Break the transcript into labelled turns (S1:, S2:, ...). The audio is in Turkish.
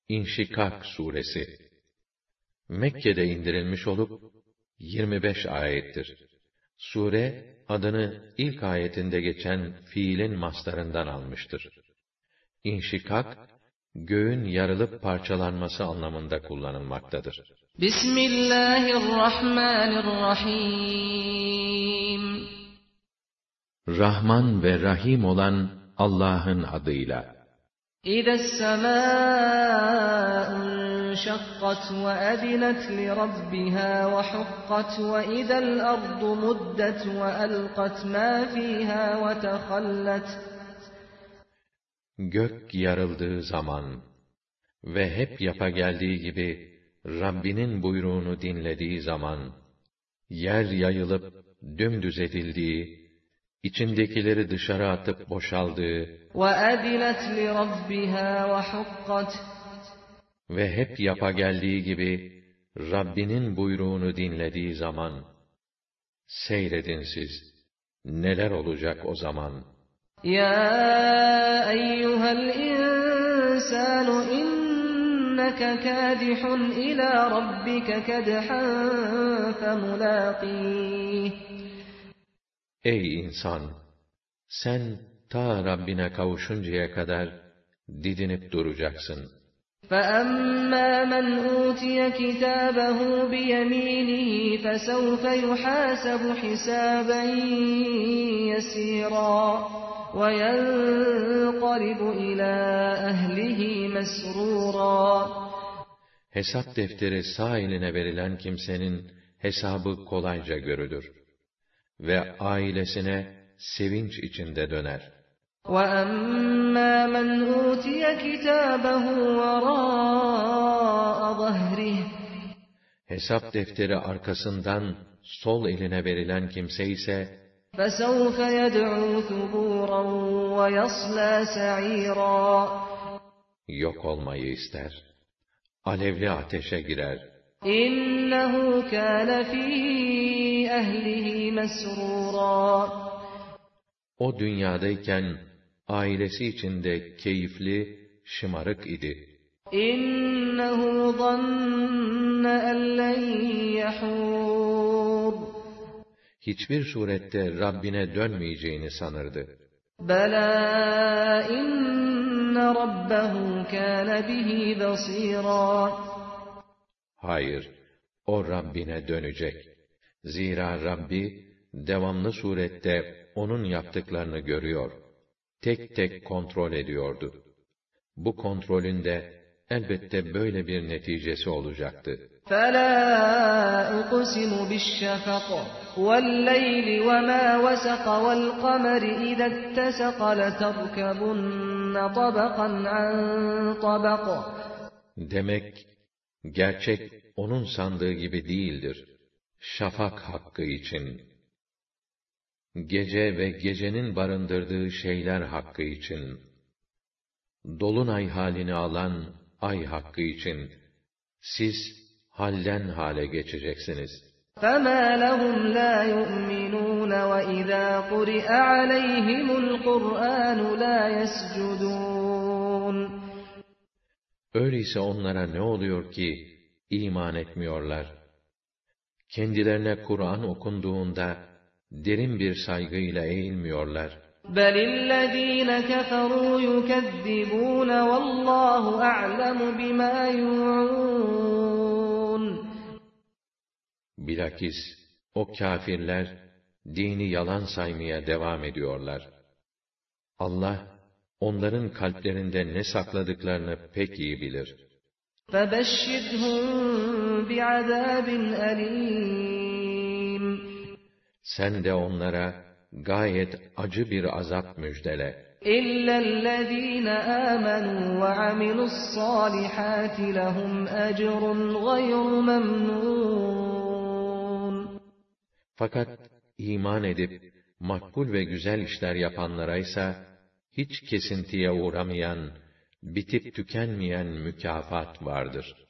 S1: İnşikak suresi Mekke'de indirilmiş olup 25 ayettir. Sure adını ilk ayetinde geçen fiilin mastarından almıştır. İnşikak, göğün yarılıp parçalanması anlamında kullanılmaktadır.
S2: Bismillahirrahmanirrahim.
S1: Rahman ve Rahim olan Allah'ın adıyla.
S2: İzes-semâ'u انشقت وأذنت لربها وحقت وإذا الأرض مدت وألقت ما فيها وتخلت.
S1: Gök yarıldığı zaman ve hep yapa geldiği gibi Rabbinin buyruğunu dinlediği zaman, yer yayılıp dümdüz edildiği, içindekileri dışarı atıp boşaldığı
S2: وَأَذِنَتْ لِرَبِّهَا وَحُقَّتْ.
S1: Ve hep yapa geldiği gibi Rabbinin buyruğunu dinlediği zaman, seyredin siz, neler olacak o zaman.
S2: Ya eyyuhel insanu inneke kâdihun ilâ rabbike kedhan femulâqîh.
S1: Ey insan! Sen ta Rabbine kavuşuncaya kadar didinip duracaksın.
S2: فَأَمَّا مَنْ أُوتِيَ كِتَابَهُ بِيَمِينِهِ فَسَوْفَ يُحَاسَبُ حِسَابًا يَسِيرًا وَيَنْقَلِبُ إِلَى أَهْلِهِ مَسْرُورًا.
S1: Hesap defteri sağ eline verilen kimsenin hesabı kolayca görülür ve ailesine sevinç içinde döner.
S2: وَأَمَّا مَنْ أُوتِيَ كِتَابَهُ وَرَاءَ ظَهْرِهِ.
S1: Hesap defteri arkasından sol eline verilen kimse ise
S2: فَسَوْفَ يَدْعُو ثُبُورًا وَيَصْلَى سَعِيرًا.
S1: Yok olmayı ister, alevli ateşe girer.
S2: إِنَّهُ كَانَ فِي أَهْلِهِ مَسْرُورًا.
S1: O dünyadayken ailesi içinde keyifli, şımarık idi.
S2: İnnehu zanne en len yahur.
S1: Hiçbir surette Rabbine dönmeyeceğini sanırdı.
S2: Bela inne rabbehu kâne bihi basîrâ.
S1: Hayır, o Rabbine dönecek. Zira Rabbi, devamlı surette onun yaptıklarını görüyor. Tek tek kontrol ediyordu. Bu kontrolün de elbette böyle bir neticesi olacaktı.
S2: فَلَا أُقْسِمُ بِالشَّفَقِ وَاللَّيْلِ وَمَا وَسَقَ وَالْقَمَرِ إِذَا اتَّسَقَ لَتَرْكَبُنَّ طَبَقًا عَنْ طَبَقٍ.
S1: Demek, gerçek onun sandığı gibi değildir. Şafak hakkı için, gece ve gecenin barındırdığı şeyler hakkı için, dolunay halini alan ay hakkı için, siz halden hale geçeceksiniz.
S2: فَمَا لَهُمْ لَا يُؤْمِنُونَ وَإِذَا قُرِئَ عَلَيْهِمُ الْقُرْآنُ لَا يَسْجُدُونَ.
S1: Öyleyse onlara ne oluyor ki iman etmiyorlar? Kendilerine Kur'an okunduğunda derin bir saygıyla eğilmiyorlar.
S2: بَلِ الَّذ۪ينَ كَفَرُوا يُكَذِّبُونَ وَاللّٰهُ أَعْلَمُ بِمَا يُوعُونَ.
S1: Bilakis o kâfirler dini yalan saymaya devam ediyorlar. Allah onların kalplerinde ne sakladıklarını pek iyi bilir.
S2: فَبَشِّرْهُمْ بِعَذَابٍ أَلِيمٍ.
S1: Sen de onlara gayet acı bir azap müjdele.
S2: إِلَّا الَّذ۪ينَ آمَنُوا وَعَمِلُوا الصَّالِحَاتِ لَهُمْ أَجْرٌ غَيْرُ مَمْنُونَ.
S1: Fakat iman edip makbul ve güzel işler yapanlara ise hiç kesintiye uğramayan, bitip tükenmeyen mükafat vardır.